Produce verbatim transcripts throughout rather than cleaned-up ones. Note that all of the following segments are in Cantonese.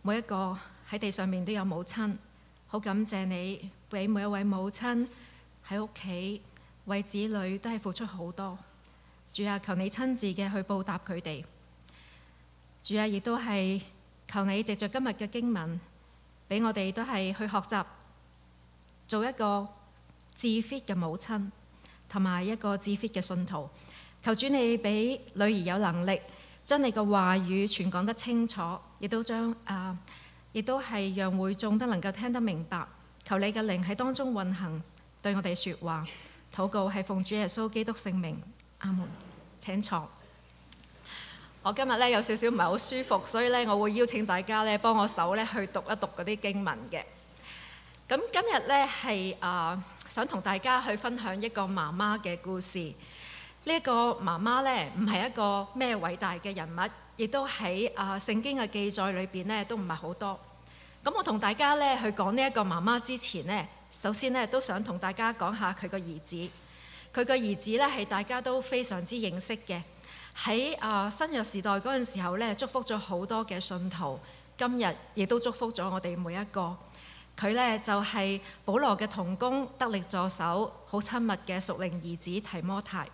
每一個喺地上面都有母親，好感謝你俾每一位母親喺屋企為子女都係付出好多。主啊，求你親自嘅去報答佢哋。主啊，亦都係求你藉着今日嘅經文，俾我哋都係去學習做一個自 fit 嘅母親，同埋一個自 fit 嘅信徒。求主你俾女兒有能力，將你嘅話語傳講得清楚，亦都將啊，亦都係讓會眾都能夠聽得明白。求你嘅靈喺當中運行，對我哋說話。禱告係奉主耶穌基督聖名，阿門。請坐。我今日咧有少少唔係好舒服，所以咧我會邀請大家咧幫我手咧去讀一讀嗰啲經文嘅。咁今日咧係啊想同大家去分享一個媽媽嘅故事。呢一個媽媽咧唔係一個咩偉大嘅人物，亦都喺啊聖經嘅記載裏邊咧都唔係好多。咁我同大家咧去講呢一個媽媽之前呢，首先咧都想同大家講下佢個兒子。佢個兒子咧係大家都非常之認識嘅，喺啊新約時代嗰陣時候咧祝福咗好多嘅信徒，今日亦都祝福咗我哋每一個。佢咧就係保羅嘅同工，得力助手，好親密嘅屬靈兒子提摩太。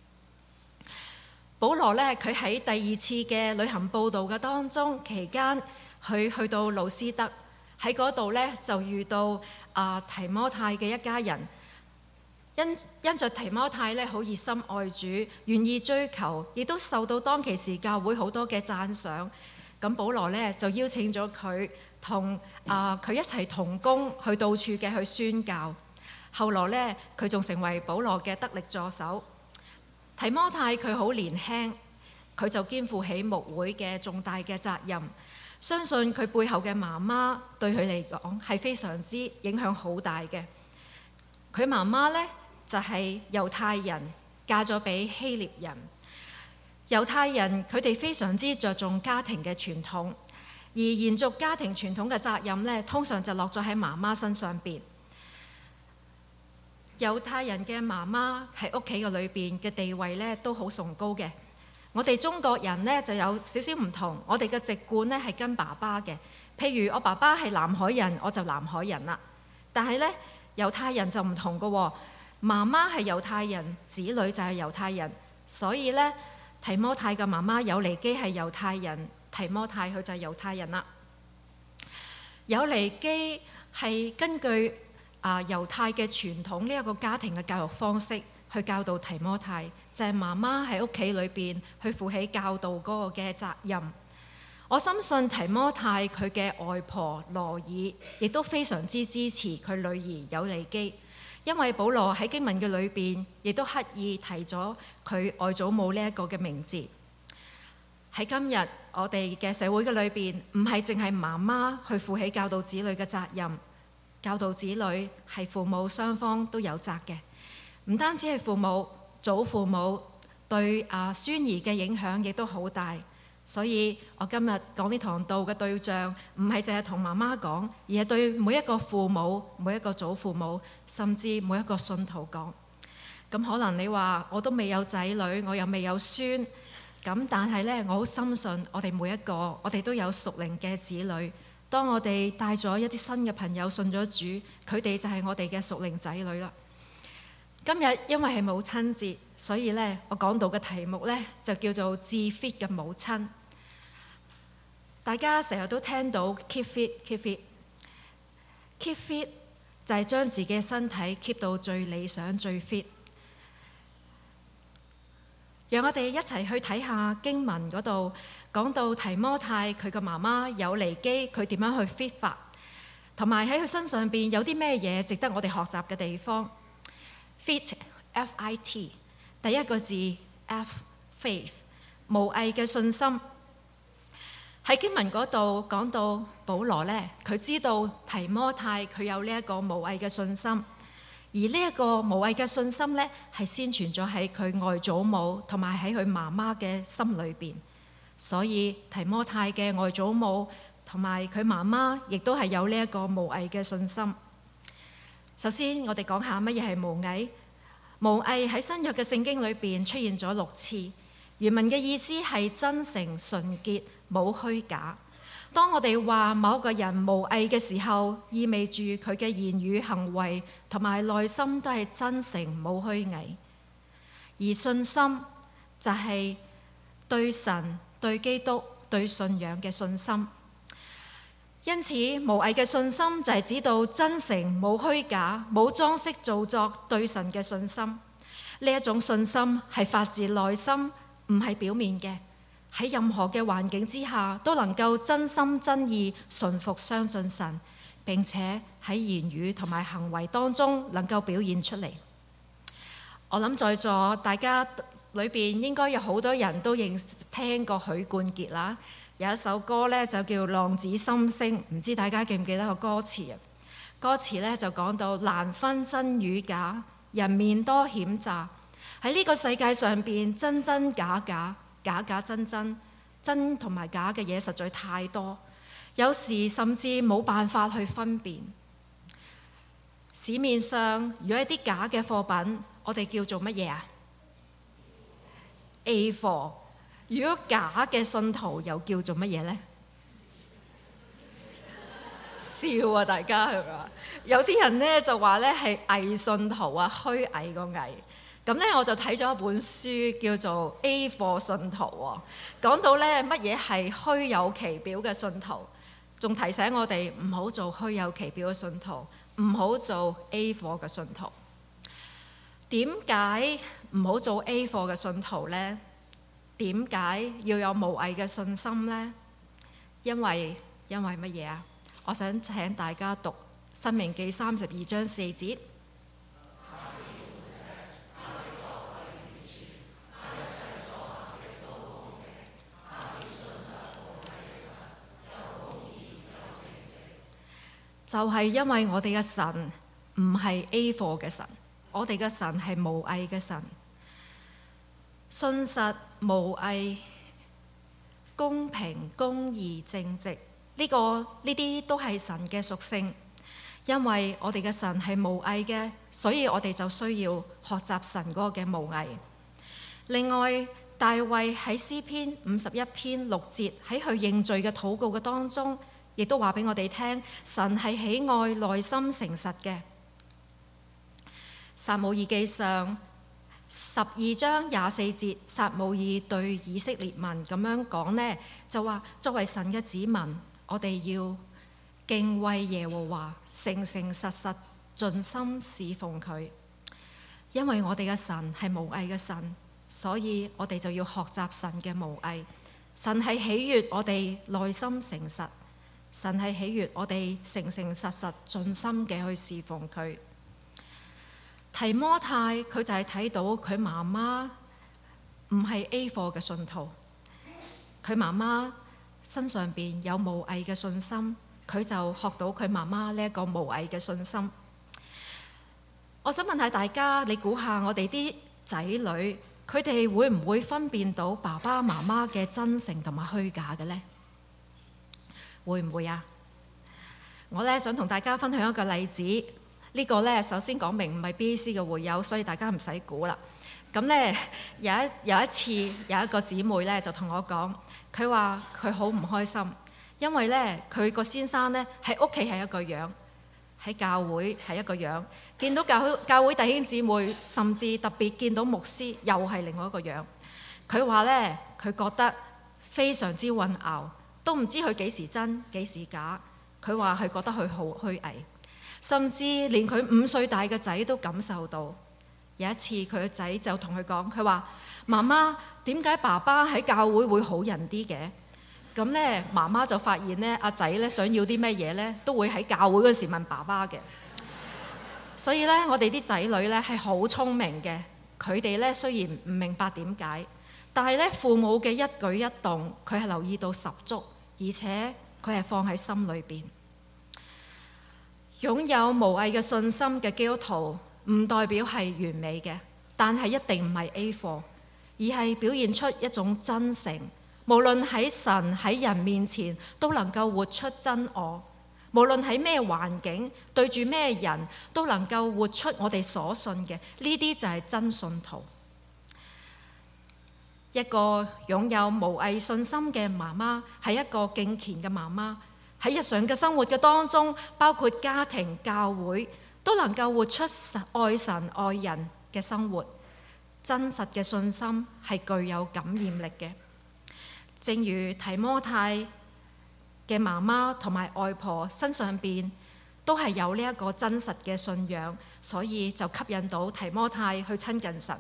保羅咧，佢喺第二次嘅旅行佈道嘅當中期間，佢去到路斯德，喺嗰度咧就遇到啊提摩太嘅一家人，因因着提摩太咧好熱心愛主，願意追求，亦都受到當其時教會好多嘅讚賞。咁保羅咧就邀請咗佢同啊佢一齊同工去到處嘅去宣教。後來咧佢仲成為保羅嘅得力助手。提摩太佢好年輕，佢就肩負起牧會嘅重大嘅責任。相信佢背後嘅媽媽對佢嚟講係非常之影響好大嘅。佢媽媽呢，就係猶太人，嫁咗俾希臘人。猶太人佢哋非常之着重家庭嘅傳統，而延續家庭傳統嘅責任呢，通常就落咗喺媽媽身上邊。猶太人嘅媽媽喺屋企嘅裏邊嘅地位咧都好崇高嘅。我哋中國人呢就有少少唔同，我哋嘅籍貫呢係跟爸爸嘅。譬如我爸爸係南海人，我就南海人啦。但係呢，猶太人就唔同嘅喎，媽媽係猶太人，子女就係猶太人。所以呢，提摩太嘅媽媽友尼基係猶太人，提摩太佢就係猶太人啦。友尼基係根據啊！猶太嘅傳統呢一個家庭嘅教育方式，去教導提摩太，就係媽媽喺屋企裏邊去負起教導嗰個嘅責任。我深信提摩太佢嘅外婆羅爾亦都非常之支持佢女兒友尼基，因為保羅喺經文嘅裏邊亦都刻意提咗佢外祖母呢一個嘅名字。喺今日我哋嘅社會嘅裏邊，唔係淨係媽媽去負起教導子女嘅責任。教導子女係父母雙方都有責嘅，唔單止係父母，祖父母對啊孫兒嘅影響亦都好大。所以我今日講呢堂道嘅對象，唔係淨係同媽媽講，而係對每一個父母、每一個祖父母，甚至每一個信徒講。咁可能你話我都未有仔女，我又未有孫，咁但係呢，我好深信我哋每一個，我哋都有屬靈嘅子女。當我哋帶咗一啲新嘅朋友信咗主，佢哋就係我哋嘅屬靈仔女啦。今日因為係母親節，所以咧我講到嘅題目咧就叫做自 fit 嘅母親。大家成日都聽到 keep fit，keep fit，keep fit 就係將自己嘅身體 keep 到最理想、最 fit。讓我哋一齊去睇下經文嗰度。講到提摩太佢個媽媽友尼基佢點樣去 fit 法，同埋喺佢身上邊有啲咩嘢值得我哋學習嘅地方。fit F I T 第一個字 F faith 無偽嘅信心。喺經文嗰度講到保羅呢，佢知道提摩太佢有呢一個無偽嘅信心，而呢一個無偽嘅信心呢，係先存咗喺佢外祖母同埋喺佢媽媽嘅心裏邊。所以提摩太嘅外祖母同埋佢媽媽亦都係有呢一個無偽嘅信心。首先我哋講下乜嘢係無偽。無偽喺新約嘅聖經裏邊出現咗六次，原文嘅意思係真誠純潔，冇虛假。 當我哋話某個人無偽嘅時候，意味住佢嘅言語行為同埋內心都係真誠冇虛偽。而信心就係對神、對基督、對信仰嘅信心。因此，無偽嘅信心就係指到真誠、冇虛假、冇裝飾造作對神嘅信心。呢一種信心係發自內心，唔係表面嘅。喺任何嘅環境之下，都能夠真心真意順服相信神，並且喺言語同埋行為當中能夠表現出嚟。我諗在座大家裏邊應該有好多人都認聽過許冠傑啦。有一首歌呢，就叫《浪子心聲》，唔知大家記唔記得個歌詞啊？歌詞呢，就講到難分真與假，人面多險詐。喺呢個世界上邊，真真假假、假假真真、真同埋假嘅嘢實在太多，有時甚至冇辦法去分辨。市面上如果一啲假嘅貨品，我哋叫做乜嘢啊？A 貨。如果假嘅信徒又叫做乜嘢呢？笑啊！大家係嘛？有啲人呢就話呢係偽信徒啊，虛偽個偽。咁呢我就睇咗一本書叫做 A 貨信徒喎，講到呢乜嘢係虛有其表嘅信徒，仲提醒我哋唔好做虛有其表嘅信徒，唔好做 A 貨嘅信徒。點解唔好做 A 貨嘅信徒呢？點解要有無偽嘅信心呢？因為因為乜嘢啊？我想請大家讀《申命記》三十二章四節。就係因為我哋嘅神唔係 A 貨嘅神，我哋嘅神係無偽嘅神。信實、無偽、公平、公義、正直，呢個呢啲都係神嘅屬性。因為我哋嘅神係無偽嘅，所以我哋就需要學習神嗰個嘅無偽。另外，大衛喺詩篇五十一篇六節喺佢認罪嘅禱告嘅當中，亦都話俾我哋聽，神係喜愛內心誠實嘅。撒母耳記上十二章廿四節，撒母耳對以色列民咁樣講呢，就話作為神嘅子民，我哋要敬畏耶和華，誠誠實實盡心侍奉佢。因為我哋嘅神係無偽嘅神，所以我哋就要學習神嘅無偽。神係喜悅我哋內心誠實，神係喜悅我哋誠誠實實盡心嘅去侍奉佢。提摩太佢就係睇到佢媽媽唔係 A 貨嘅信徒，佢媽媽身上邊有無偽嘅信心，佢就學到佢媽媽呢一個無偽嘅信心。我想問下大家，你估下我哋啲仔女，佢哋會唔會分辨到爸爸媽媽嘅真誠同埋虛假嘅呢？會唔會啊？我咧想同大家分享一個例子。呢個呢，首先講明唔係 B A C 嘅會友，所以大家唔使估啦。咁呢，有一有一次有一個姊妹呢就同我講，佢話佢好唔開心，因為呢，佢個先生呢喺屋企係一個樣，喺教會係一個樣，見到教教會弟兄姊妹，甚至特別見到牧師又係另外一個樣。佢話呢，佢覺得非常之混淆，都唔知佢幾時真幾時假。佢話佢覺得佢好虛偽。甚至連佢五歲大嘅仔都感受到。有一次佢個仔就同佢講，佢話：媽媽，點解爸爸喺教會會好人啲嘅？咁呢，媽媽就發現呢，阿仔呢想要啲咩嘢呢，都會喺教會嗰時問爸爸嘅。所以呢，我哋啲仔女呢係好聰明嘅。佢哋呢雖然唔明白點解，但係呢父母嘅一舉一動，佢係留意到十足，而且佢係放喺心裏邊。擁有無偽嘅信心嘅基督徒，唔代表係完美嘅，但係一定唔係 A 貨，而係表現出一種真誠。無論喺神喺人面前，都能夠活出真我；無論喺咩環境，對住咩人，都能夠活出我哋所信嘅。呢啲就係真信徒。 一個擁有無偽信心嘅媽媽，係一個敬虔嘅媽媽，喺日常嘅生活嘅當中，包括家庭、教會，都能夠活出愛神愛人嘅生活。真實嘅信心係具有感染力嘅。正如提摩太嘅媽媽同埋外婆身上邊都係有呢一個真實嘅信仰，所以就吸引到提摩太去親近神。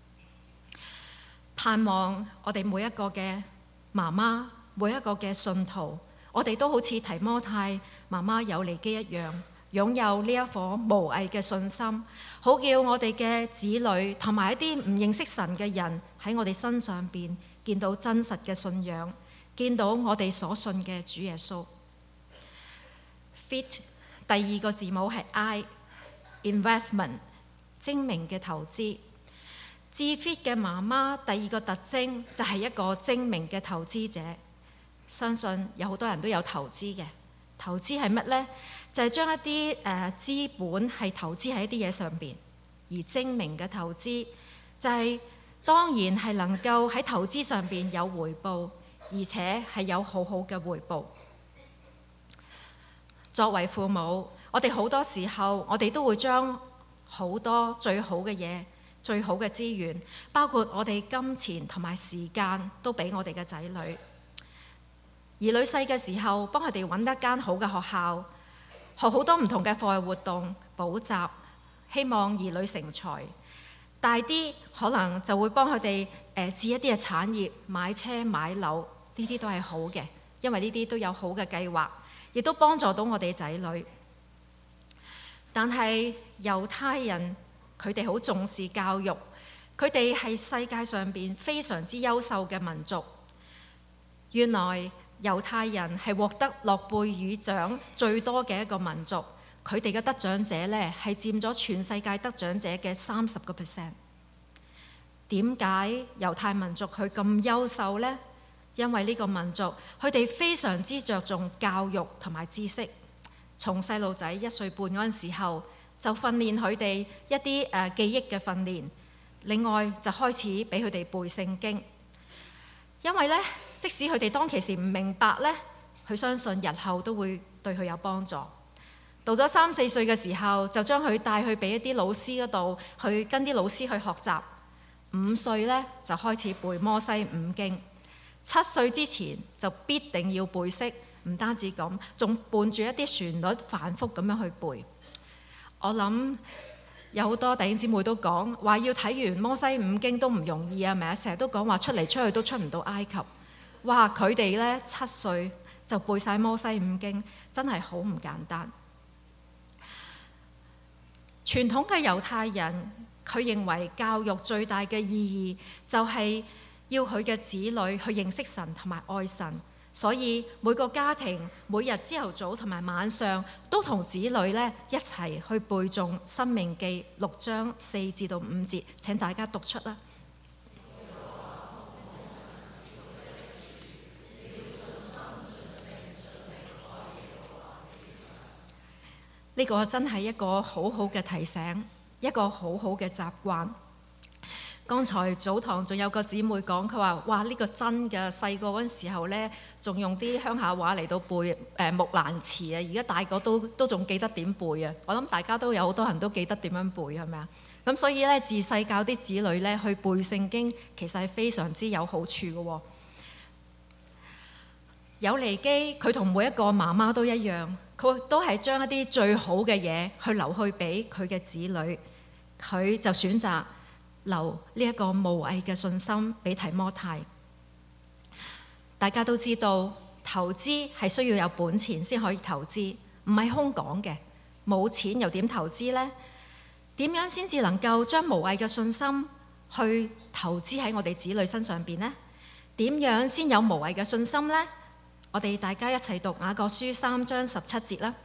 盼望我哋每一個嘅媽媽，每一個嘅信徒，我哋都好似提摩太媽媽友尼基一樣，擁有呢一顆無偽嘅信心，好叫我哋嘅子女同埋一啲唔認識神嘅人喺我哋身上邊見到真實嘅信仰，見到我哋所信嘅主耶穌。Fit 第二個字母係 I，investment 精明嘅投資。自 Fit 嘅媽媽第二個特徵就係一個精明嘅投資者。相信有好多人都有投資嘅。投資係乜呢？就係、是、將一啲誒、呃、資本係投資喺一啲嘢上邊，而精明嘅投資就係、是、當然係能夠喺投資上邊有回報，而且係有好好嘅回報。作為父母，我哋好多時候我哋都會將好多最好嘅嘢、最好嘅資源，包括我哋金錢同埋時間，都俾我哋嘅仔女。兒女細嘅時候，幫佢哋揾一間好嘅學校，學好多唔同嘅課外活動、補習，希望兒女成才。大啲可能就會幫佢哋誒置一啲嘅產業，買車買樓，呢啲都係好嘅，因為呢啲都有好嘅計劃，亦都幫助到我哋仔女。但係猶太人佢哋好重視教育，佢哋係世界上邊非常之優秀嘅民族。原來猶太人係獲得諾貝爾獎最多嘅一個民族，佢哋嘅得獎者呢係佔咗全世界得獎者嘅三十個 percent。點解猶太民族佢咁優秀呢？因為呢個民族佢哋非常之着重教育同埋知識。從細路仔一歲半嗰陣時候，就訓練佢哋一啲誒、呃、記憶嘅訓練。另外就開始俾佢哋背聖經，因為呢，即使佢哋當其時唔明白呢，佢相信日後都會對佢有幫助。到咗三四歲嘅時候，就將佢帶去俾一啲老師嗰度，去跟啲老師去學習。五歲呢，就開始背摩西五經，七歲之前就必定要背識。唔單止咁，仲伴住一啲旋律反覆咁樣去背。我諗有好多弟兄姊妹都講話要睇完摩西五經都唔容易啊，咪啊，成日都講話出嚟出去都出唔到埃及。哇！佢哋呢，七歲就背晒摩西五經，真係好唔簡單。傳統嘅猶太人，佢認為教育最大嘅意義就係要佢嘅子女去認識神同埋愛神。所以每個家庭每日朝頭早同埋晚上都同子女咧一齊去背誦《申命記》六章四至到五節。請大家讀出啦。呢個真係一個好好嘅提醒，一個好好嘅習慣。剛才早堂仲有個姊妹講，佢話：哇，呢個真嘅，細個嗰陣時候呢，仲用啲鄉下話嚟到背誒、呃、木蘭辭啊！而家大個都都仲記得點背啊！我諗大家都有好多人都記得點樣背，係咪啊？咁所以呢，自細教啲子女呢去背聖經，其實係非常之有好處嘅喎。友尼基佢同每一個媽媽都一樣，佢都係將一啲最好嘅嘢去留去俾佢嘅子女，佢就選擇留呢一個無偽嘅信心俾提摩太。大家都知道投資係需要有本錢先可以投資，唔係空講嘅。冇錢又點投資呢？點樣先至能夠將無偽嘅信心去投資喺我哋子女身上邊呢？點樣先有無偽嘅信心呢？我哋大家一齊讀雅各書三章十七節啦。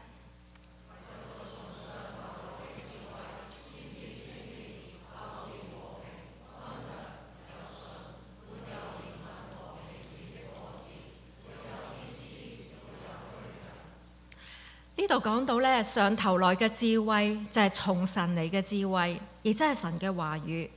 呢度講到咧，上頭來嘅智慧就係從神嚟嘅智慧，亦即係神嘅話語。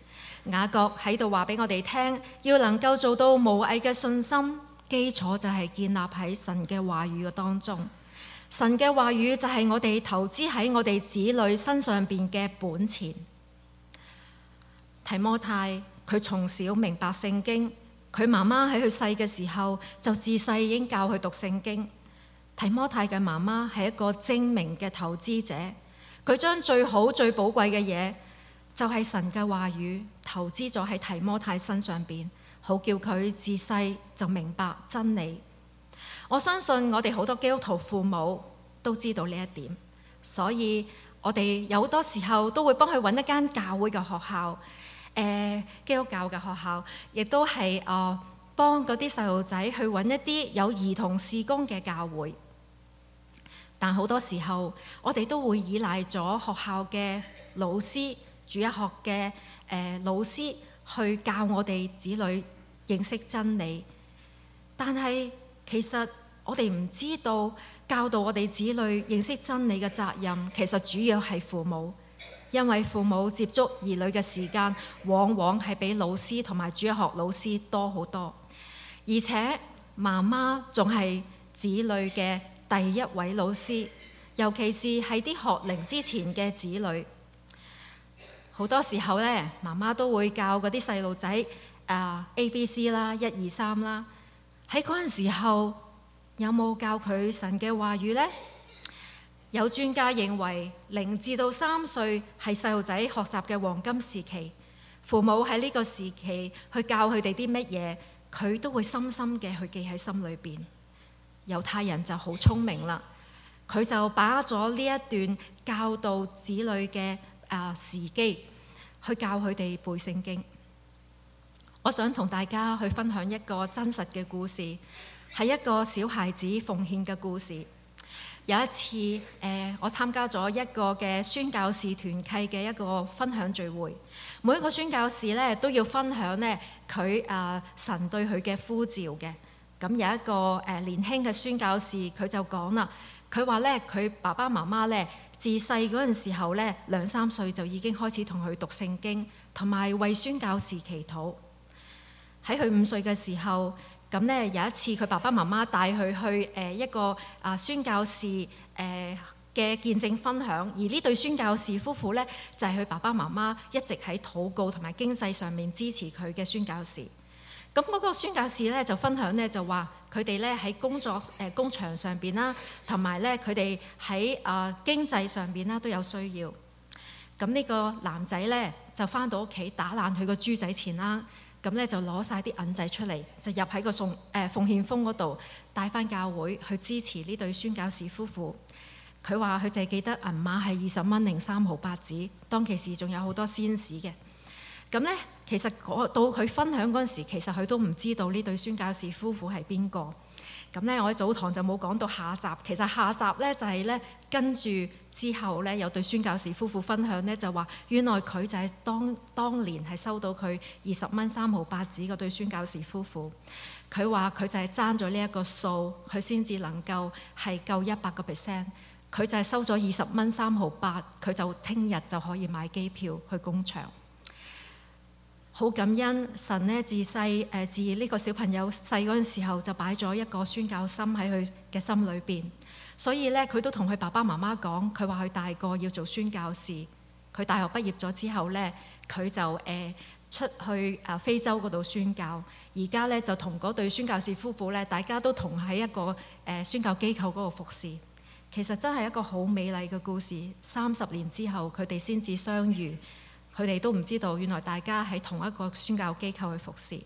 雅各喺度話俾我哋聽，要能夠做到無偽嘅信心，基礎就係建立喺神嘅話語嘅當中。神嘅話語就係我哋投資喺我哋子女身上邊嘅本錢。提摩太佢從小明白聖經，佢媽媽喺佢細嘅時候就自細已經教佢讀聖經。提摩太嘅媽媽係一個精明嘅投資者，佢將最好最寶貴嘅嘢，就係神嘅話語，投資咗喺提摩太身上邊，好叫佢自細就明白真理。我相信我哋好多基督徒父母都知道呢一點，所以我哋有好多時候都會幫佢揾一間教會嘅學校，誒、呃、基督教嘅學校，亦都係誒幫嗰啲細路仔去揾一啲有兒童事工嘅教會。但好多時候，我哋都會依賴咗學校嘅老師、主日學嘅誒、呃、老師去教我哋子女認識真理，但係其實我哋唔知道教導我哋子女認識真理嘅責任，其實主要係父母，因為父母接觸兒女嘅時間往往係比老師同埋主日學老師多好多，而且媽媽仲係子女嘅第一位老師，尤其是係啲學齡之前嘅子女。好多時候咧，媽媽都會教嗰啲細路仔啊 A B C 啦，一二三啦。喺嗰陣時候，有冇教佢神嘅話語呢？有專家認為，零至到三歲係細路仔學習嘅黃金時期。父母喺呢個時期去教佢哋啲乜嘢，佢都會深深嘅去記喺心裏邊。猶太人就好聰明啦，佢就把握咗呢一段教導子女嘅啊時機，去教佢哋背聖經。我想同大家去分享一個真實嘅故事，係一個小孩子奉獻嘅故事。有一次，誒、呃、我參加咗一個嘅宣教士團契嘅一個分享聚會，每一個宣教士咧都要分享咧佢啊神對佢嘅呼召嘅。咁有一個誒年輕嘅宣教士，佢就講啦，佢話咧佢爸爸媽媽咧自細嗰陣時候咧兩三歲就已經開始同佢讀聖經，同埋為宣教士祈禱。喺佢五歲嘅時候，咁咧有一次佢爸爸媽媽帶佢去誒一個啊宣教士誒嘅見證分享，而呢對宣教士夫婦咧就係佢爸爸媽媽一直喺禱告同埋經濟上面支持佢嘅宣教士。咁嗰個宣教士咧就分享咧就話佢哋咧喺工作誒、呃、工場上邊啦，同埋咧佢哋喺啊經濟上邊啦都有需要。咁呢個男仔咧就返到屋企打爛佢個豬仔錢啦，咁咧就攞晒啲銀仔出嚟，就入喺個送誒、呃、奉獻封嗰度帶返教會去支持呢對宣教士夫婦。佢話佢淨係記得銀碼係二十蚊零三毫八紙，當其時仲有好多仙士嘅。咁咧，其實到佢分享嗰陣時，其實佢都唔知道呢對宣教士夫婦係邊個。咁咧，我喺早堂就冇講到下集。其實下集咧就係咧跟住之後咧有對宣教士夫婦分享咧，就話原來佢就係當當年係收到佢二十蚊三毫八紙嗰對宣教士夫婦。佢話佢就係爭咗呢一個數，佢先至能夠係夠一百個 percent。佢就係收咗二十蚊三毫八，佢就聽日就可以買機票去工場。好感恩神呢，自細誒自呢個小朋友細嗰陣時候就擺咗一個宣教心喺佢嘅心裏邊，所以咧佢都同佢爸爸媽媽講，佢話佢大個要做宣教士。佢大學畢業咗之後咧，佢就誒、呃、出去誒非洲嗰度宣教。而家咧就同嗰對宣教士夫婦咧，大家都同喺一個誒、呃、宣教機構嗰度服侍。其實真係一個好美麗嘅故事。三十年之後，佢哋先至相遇。佢哋都唔知道，原來大家喺同一個宣教機構去服侍。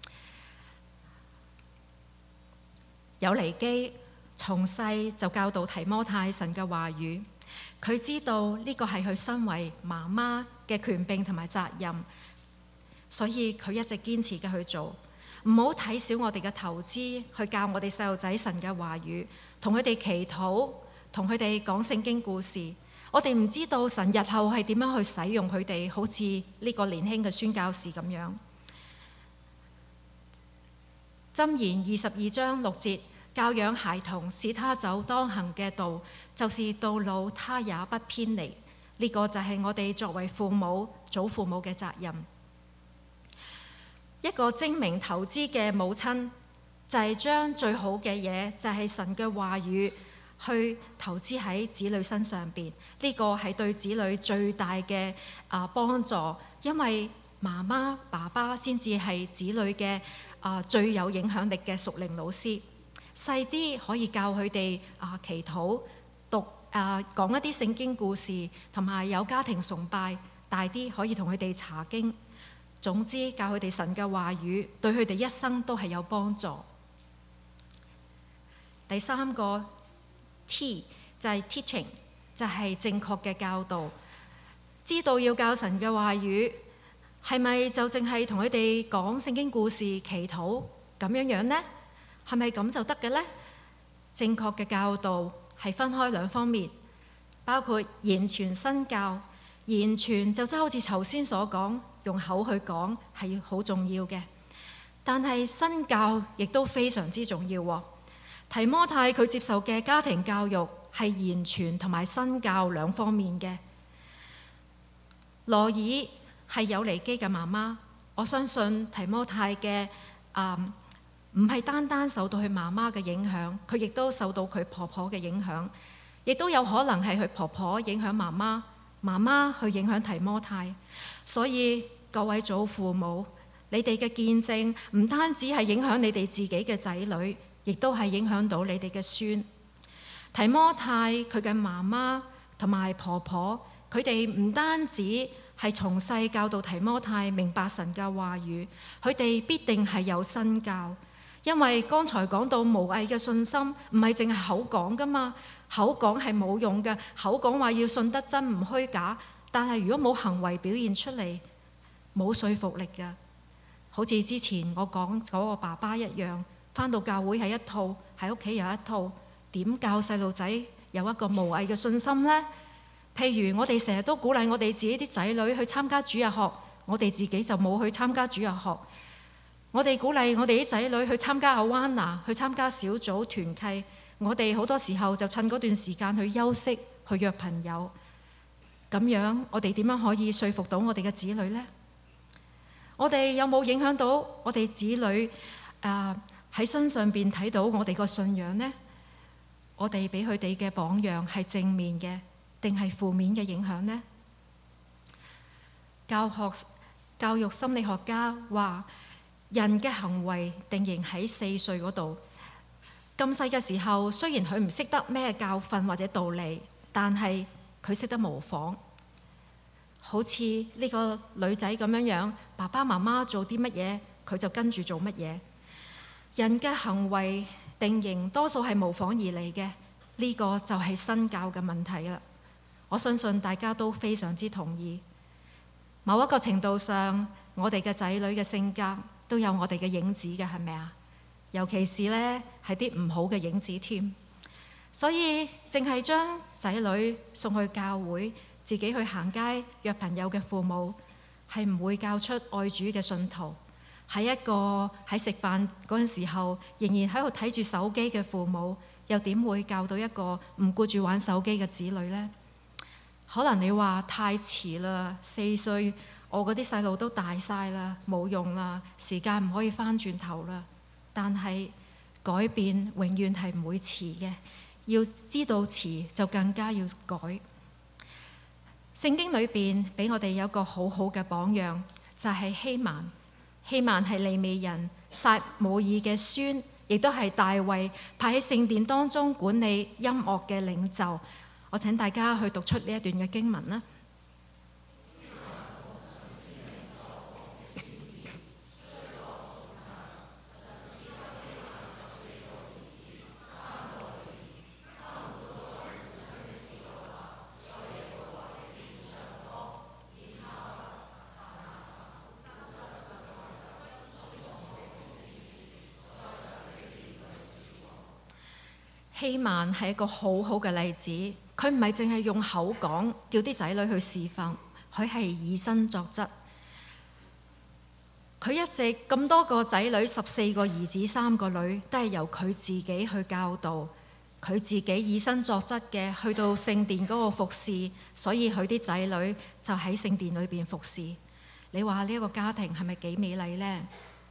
友尼基從細就教導提摩太神嘅話語，佢知道呢個係佢身為媽媽嘅權柄同埋責任，所以佢一直堅持嘅去做。唔好睇小我哋嘅投資，去教我哋細路仔神嘅話語，同佢哋祈禱，同佢哋講聖經故事。我哋唔知道神日後係點樣去使用佢哋，好似呢個年輕嘅宣教士咁樣。箴言二十二章六節，教養孩童，使他走當行嘅道，就是到老他也不偏離。呢個就係我哋作為父母、祖父母嘅責任。 一個精明投資嘅母親，就係將最好嘅嘢，就係神嘅話語，去投資喺子女身上邊。呢個係對子女最大嘅啊幫助，因為媽媽爸爸先至係子女嘅啊最有影響力嘅屬靈老師。細啲可以教佢哋啊祈禱、讀啊講一啲聖經故事，同埋有家庭崇拜。大啲可以同佢哋查經。總之教佢哋神嘅話語，對佢哋一生都係有幫助。第三個 T 就係 teaching， 就係正確嘅教導。知道要教神嘅話語，係咪就淨係同佢哋講聖經故事、祈禱咁樣樣呢？係咪咁就得嘅呢？正確嘅教導係分開兩方面，包括言傳身教。言傳就真係好似頭先所講，用口去講係好重要嘅，但係身教亦都非常之重要。提摩太佢接受嘅家庭教育係言傳同埋身教兩方面嘅。羅爾係有尼基嘅媽媽，我相信提摩太嘅啊唔係單單受到佢媽媽嘅影響，佢亦都受到佢婆婆嘅影響，亦都有可能係佢婆婆影響媽媽。媽媽去影響提摩太，所以各位祖父母，你哋嘅見證唔單止係影響你哋自己嘅仔女，亦都係影響到你哋嘅孫。提摩太佢嘅媽媽同埋婆婆，佢哋唔單止係從細教導提摩太明白神嘅話語，佢哋必定係有身教。因為剛才講到無偽嘅信心，唔係淨係口講噶嘛。口講係冇用嘅，口講話要信得真唔虛假，但係如果冇行為表現出嚟，冇說服力嘅。好似之前我講嗰個爸爸一樣，返到教會係一套，喺屋企有一套，點教細路仔有一個無偽嘅信心呢？譬如我哋成日都鼓勵我哋自己啲仔女去參加主日學，我哋自己就冇去參加主日學。我哋鼓勵我哋啲仔女去參加阿灣拿，去參加小組團契。我哋好多時候就趁嗰段時間去休息，去約朋友。咁樣我哋點樣可以說服到我哋嘅子女呢？我哋有冇影響到我哋子女啊喺身上邊睇到我哋個信仰呢？我哋俾佢哋嘅榜樣係正面嘅，定係負面嘅影響呢？教學教育心理學家話，人嘅行為定型喺四歲嗰度。咁細嘅時候，雖然佢唔識得咩教訓或者道理，但係佢識得模仿。好似呢個女仔咁樣樣，爸爸媽媽做啲乜嘢，佢就跟住做乜嘢。人嘅行為定型多數係模仿而嚟嘅，呢個就係身教嘅問題啦。我相信大家都非常之同意。某一個程度上，我哋嘅仔女嘅性格都有我哋嘅影子嘅，係咪啊？尤其是呢，係啲唔好嘅影子添。所以淨係將仔女送去教會，自己去行街約朋友嘅父母，係唔會教出愛主嘅信徒。係一個喺食飯嗰陣時候，仍然喺度睇住手機嘅父母，又點會教到一個唔顧住玩手機嘅子女呢？可能你話太遲啦，四歲，我嗰啲細路都大晒啦，冇用啦，時間唔可以返轉頭啦。但係改變永遠係唔會遲嘅，要知道遲就更加要改。聖經裏邊俾我哋有個好好嘅榜樣，就係希曼。希曼係利未人撒母耳嘅孫，亦都係大衛派喺聖殿當中管理音樂嘅領袖。我請大家去讀出呢一段嘅經文啦。希曼係一個好好嘅例子，佢唔係淨係用口講，叫啲仔女去侍奉，佢係以身作則。佢一直咁多個仔女，十四個兒子三個女，都係由佢自己去教導，佢自己以身作則嘅去到聖殿嗰個服侍，所以佢啲仔女就喺聖殿裏邊服侍。你話呢一個家庭係咪幾美麗呢？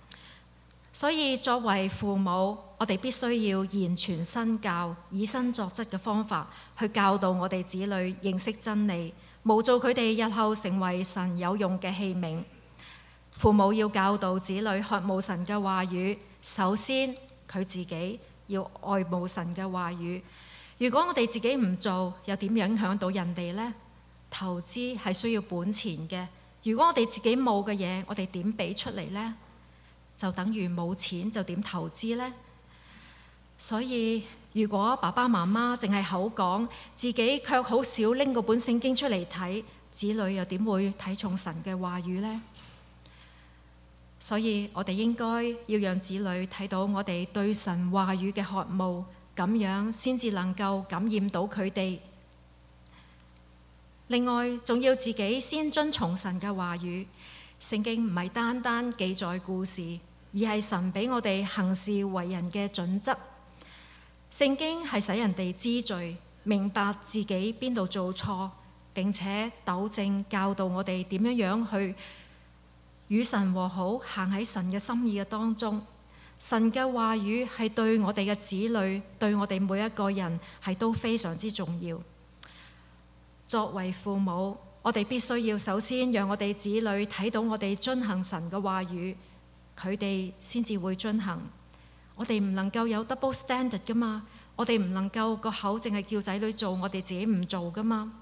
所以作為父母，我哋必須要言傳身教，以身作則嘅方法去教導我哋子女認識真理，務造佢哋日後成為神有用嘅器皿。父母要教導子女渴慕神嘅話語，首先佢自己要愛慕神嘅話語。如果我哋自己唔做，又點影響到人哋呢？投資係需要本錢嘅，如果我哋自己冇嘅嘢，我哋點俾出嚟呢？就等於冇錢，就點投資呢？所以如果爸爸媽媽淨係口講，自己卻好少拎嗰本聖經出嚟睇，子女又點會睇重神嘅話語呢？所以我哋應該要讓子女睇到我哋對神話語嘅渴慕，咁樣先至能夠感染到佢哋。另外，仲要自己先遵從神嘅話語。聖經唔係單單記載故事，而係神俾我哋行事為人嘅準則。聖經係使人哋知罪，明白自己邊度做錯，並且糾正教導我哋點樣樣去與神和好，行喺神嘅心意嘅當中。神嘅話語係對我哋嘅子女，對我哋每一個人係都非常之重要。作為父母，我哋必須要首先讓我哋子女睇到我哋遵行神嘅話語，佢哋先至會遵行。我哋唔能夠有 double standard 噶嘛，我哋唔能夠個口淨係叫仔女做，我哋自己唔做噶嘛。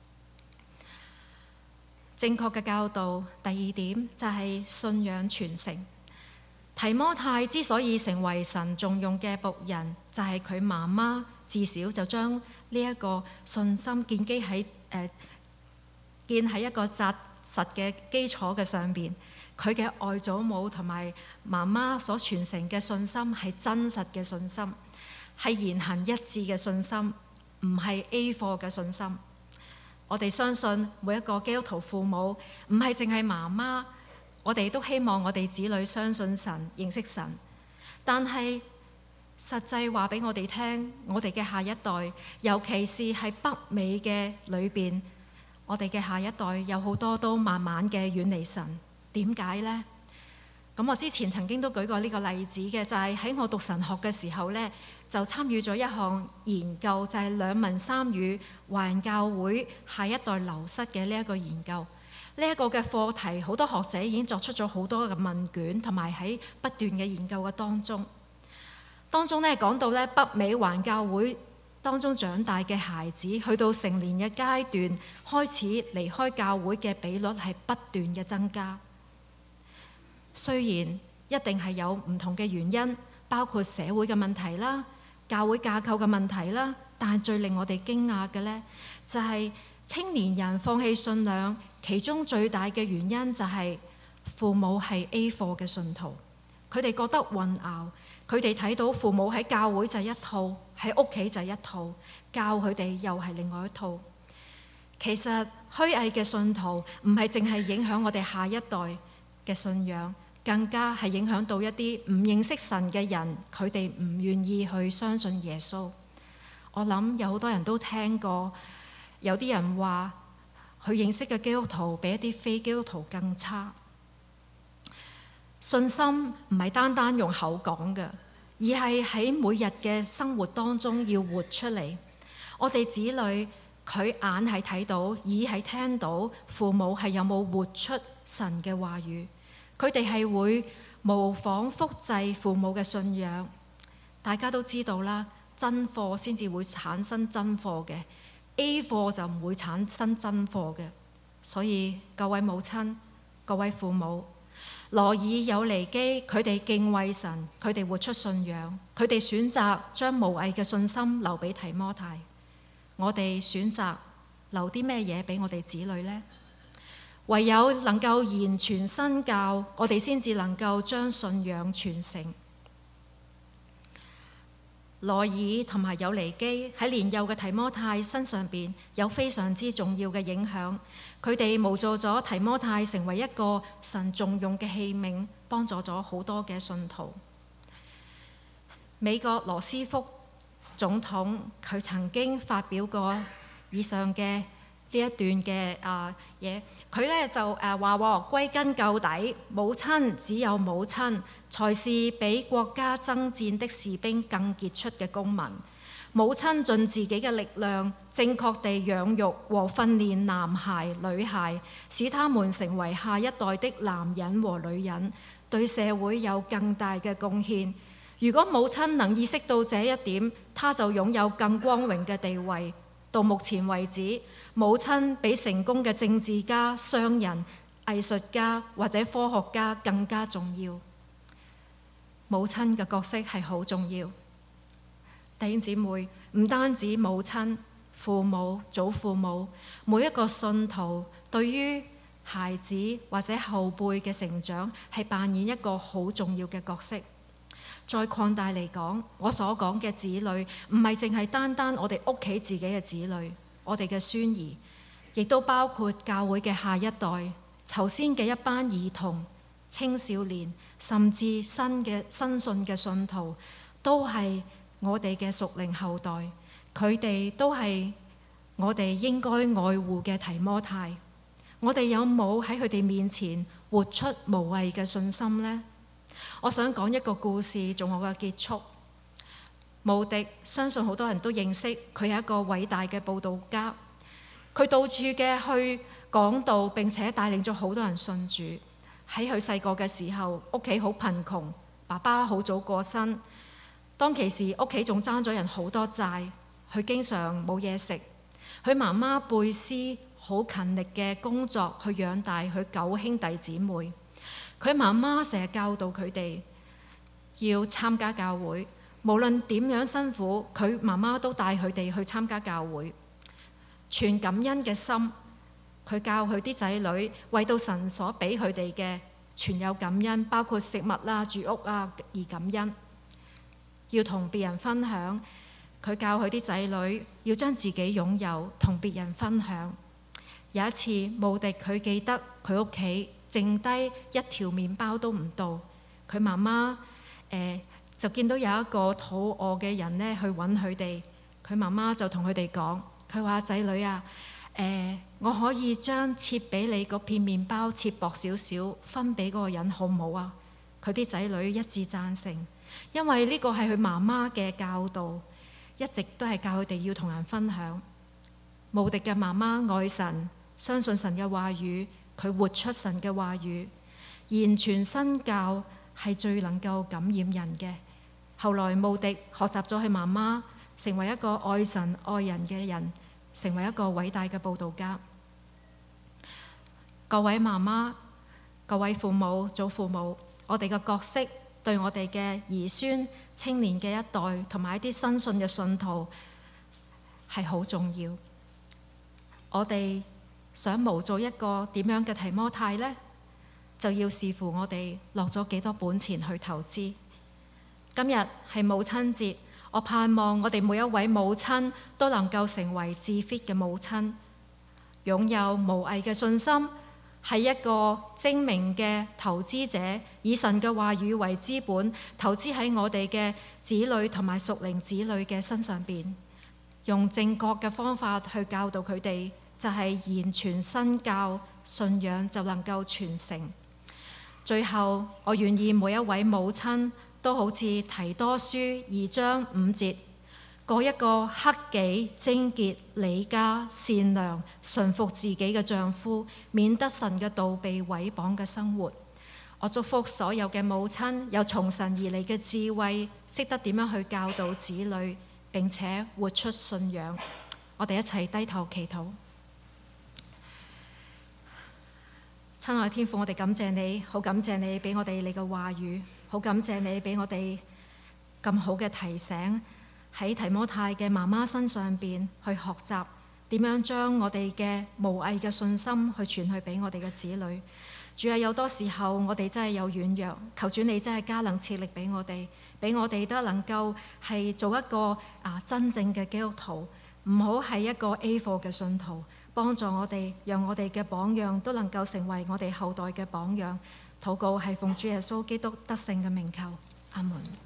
正確嘅教導，第二點就係信仰傳承。提摩太之所以成為神重用嘅僕人，就係佢媽媽自小就將呢一個信心建基喺誒、呃、建喺一個紮實嘅基礎嘅上邊。佢嘅外祖母同埋媽媽所傳承嘅信心係真實嘅信心，係言行一致嘅信心，唔係 A 貨嘅信心。我哋相信每一個基督徒父母，唔係淨係媽媽，我哋都希望我哋子女相信神、認識神。但係實際話俾我哋聽，我哋嘅下一代，尤其是係北美嘅裏邊，我哋嘅下一代有好多都慢慢嘅遠離神。點解呢？咁我之前曾經都舉過呢個例子嘅，就係喺我讀神學嘅時候呢，就參與咗一項研究，就係兩文三語華人教會下一代流失嘅呢一個研究。呢一個嘅課題，好多學者已經作出咗好多嘅問卷，同埋喺不斷嘅研究嘅當中，當中呢講到呢，北美華人教會當中長大嘅孩子，去到成年嘅階段，開始離開教會嘅比率係不斷嘅增加。雖然一定係有唔同嘅原因，包括社會嘅問題啦、教會架構嘅問題啦，但係最令我哋驚訝嘅呢，就係青年人放棄信仰，其中最大嘅原因就係父母係 A 貨嘅信徒，佢哋覺得混淆，佢哋睇到父母喺教會就係一套，喺屋企就係一套，教佢哋又係另外一套。其實虛偽嘅信徒唔係淨係影響我哋下一代嘅信仰，更加係影響到一啲唔認識神嘅人，佢哋唔願意去相信耶穌。我諗有好多人都聽過，有啲人話佢認識嘅基督徒比一啲非基督徒更差。信心唔係單單用口講嘅，而係喺每日嘅生活當中要活出嚟。我哋子女佢眼係睇到，耳係聽到，父母係有冇活出神嘅話語。佢哋係會模仿複製父母嘅信仰。大家都知道啦，真貨先至會產生真貨嘅， A 貨就唔會產生真貨嘅。所以各位母親、各位父母，羅爾、友尼基佢哋敬畏神，佢哋活出信仰，佢哋選擇將無偽嘅信心留俾提摩太。我哋選擇留啲咩嘢俾我哋子女呢？唯有能夠言傳身教，我哋先至能夠將信仰傳承。羅爾同埋友尼基喺年幼嘅提摩太身上邊有非常之重要嘅影響，佢哋模造咗提摩太成為一個神重用嘅器皿，幫助咗好多嘅信徒。美國羅斯福總統佢曾經發表過以上嘅呢一段嘅啊嘢，佢咧就誒話喎，歸根究底，母親只有母親才是比國家爭戰的士兵更傑出嘅公民。母親盡自己嘅力量，正確地養育和訓練男孩女孩，使他們成為下一代的男人和女人，對社會有更大嘅貢獻。如果母親能意識到這一點，她就擁有更光榮嘅地位。到目前為止，母親比成功嘅政治家、商人、藝術家或者科學家更加重要。母親嘅角色係好重要。弟兄姊妹，唔單止母親、父母、祖父母，每一個信徒對於孩子或者後輩嘅成長係扮演一個好重要嘅角色。再擴大嚟講，我所講嘅子女唔係淨係單單我哋屋企自己嘅子女，我哋嘅孫兒，亦都包括教會嘅下一代、頭先嘅一班兒童、青少年，甚至新嘅新信嘅信徒，都係我哋嘅屬靈後代。佢哋都係我哋應該愛護嘅提摩太。我哋有冇喺佢哋面前活出無畏嘅信心呢？我想講一個故事做我嘅結束。慕迪相信好多人都認識，佢係一個偉大嘅佈道家。佢到處嘅去講道，並且帶領咗好多人信主。喺佢細個嘅時候，屋企好貧窮，爸爸好早過身。當其時屋企仲爭咗人好多債，佢經常冇嘢食。佢媽媽貝斯好勤力嘅工作去養大佢九兄弟姊妹。佢媽媽成日教導佢哋要參加教會，無論點樣辛苦，佢媽媽都帶佢哋去參加教會。全感恩嘅心，佢教佢啲仔女為到神所俾佢哋嘅全有感恩，包括食物啦、住屋啊而感恩。要同別人分享，佢教佢啲仔女要將自己擁有同別人分享。有一次，慕迪佢記得佢屋企剩低一條麵包都唔到，佢媽媽誒就見到有一個肚餓嘅人呢去揾佢哋，佢媽媽就同佢哋講，佢話仔女啊，誒、呃、我可以將切俾你嗰片麵包切薄少少，分俾嗰個人好唔好啊？佢啲仔女一致贊成，因為呢個係佢媽媽嘅教導，一直都係教佢哋要同人分享。慕迪嘅媽媽愛神，相信神嘅話語。佢活出神嘅話語，言傳身教係最能夠感染人嘅。後來慕迪學習咗佢媽媽，成為一個愛神愛人嘅人，成為一個偉大嘅佈道家。各位媽媽、各位父母、祖父母，我哋嘅角色對我哋嘅兒孫、青年嘅一代同埋一啲新信嘅信徒係好重要。我哋想模造一個點樣嘅提摩太呢？就要視乎我哋落咗幾多本錢去投資。今日係母親節，我盼望我哋每一位母親都能夠成為至 fit 嘅母親，擁有無偽嘅信心，係一個精明嘅投資者，以神嘅話語為資本，投資喺我哋嘅子女同埋屬靈子女嘅身上邊，用正確嘅方法去教導佢哋。就係言傳身教，信仰就能夠傳承。最後，我願意每一位母親都好似提多書二章五節，過一個克己、貞潔、理家、善良、順服自己嘅丈夫，免得神嘅道被毀謗嘅生活。我祝福所有嘅母親有從神而嚟嘅智慧，識得點樣去教導子女，並且活出信仰。我哋一齊低頭祈禱。親愛的天父，我哋感謝你，好感謝你俾我哋你嘅話語，好感謝你俾我哋咁好嘅提醒，喺提摩太嘅媽媽身上邊去學習點樣將我哋嘅無偽嘅信心去傳去俾我哋嘅子女。主啊，有多時候我哋真係有軟弱，求主你真係加能賜力俾我哋，俾我哋都能夠係做一個啊真正嘅基督徒，唔好係一個 A 貨嘅信徒。幫助我哋，讓我哋嘅榜樣都能夠成為我哋後代嘅榜樣。禱告係奉主耶穌基督得勝嘅名求，阿門。